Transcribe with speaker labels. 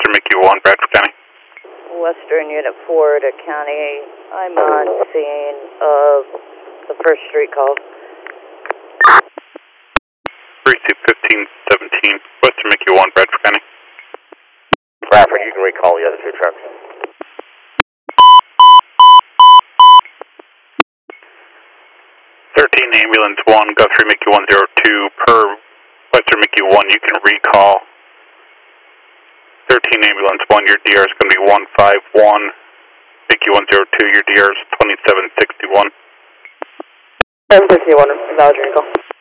Speaker 1: Western Mickey 1, Bradford County.
Speaker 2: Western Unit 4 to County. I'm on scene of the first street call.
Speaker 1: Receive 1517, Western Mickey 1, Bradford County.
Speaker 3: Bradford, you can recall the other two trucks.
Speaker 1: 13 Ambulance 1, Guthrie Mickey 102, per Western Mickey 1, you can recall. 13 Ambulance 1, your DR is going to be 151. Mickey 102, your DR is 2761.
Speaker 3: 761, acknowledge recall.